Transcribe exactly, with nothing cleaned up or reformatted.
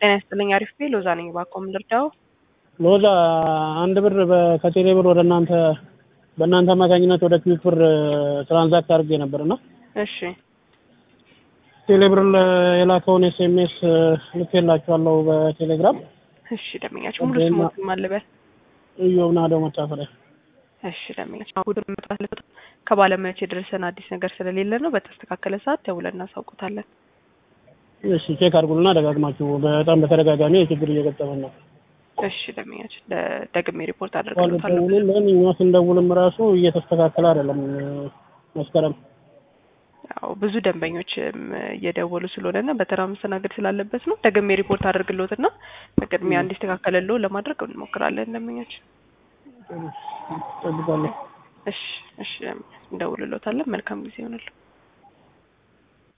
ጤና ይስጥልኝ አሪፍ ቤ ሎዛ ነኝ ባቆም ልርዳው ሎዛ አንድ ብር ከቴሌ ብር ወደ እናንተ በእናንተ አማካኝነት ወደ ክሊክ ብር ትራንዛክት አድርጌ ነበርና እሺ ቴሌ ብር የላከውን ኤስኤምኤስ ልኬላችኋለሁ በቴሌግራም እሺ ደምኛችሁ ሙሉ ስሞት ማለበ እዮብና ደው መታፈሪያ እሺ ደምኛችሁ አሁን መጣለት ከባለሙያዎች የደረሰን አዲስ ነገር ስለሌለ ነው በተስተካከለ ሰዓት ደውለን እናሳውቁታለን እሺ ቼክ አድርጉልና ደጋግማችሁ በጣም በተደጋጋሚ ችግር እየገጠመን ነው እሺ ደምኛችሁ ደግሜ ሪፖርት አድርገውታል ለምን እኛ ስንደውልም ራሱ እየተስተካከለ አይደለም መስከረም ያው ብዙ ደንበኞች እየደወሉ ስለሆነና በተራ መስተናገድ ስላለበት ነው ደግሜ ሪፖርት አድርግሎትና በቅድሚያ እንዲስተካከለለው ለማድረግ እንሞክራለን ደንበኛችን ጠብቃለሁ እሺ እሺ እንደውልሎታለን መልካም ጊዜ ይሆናል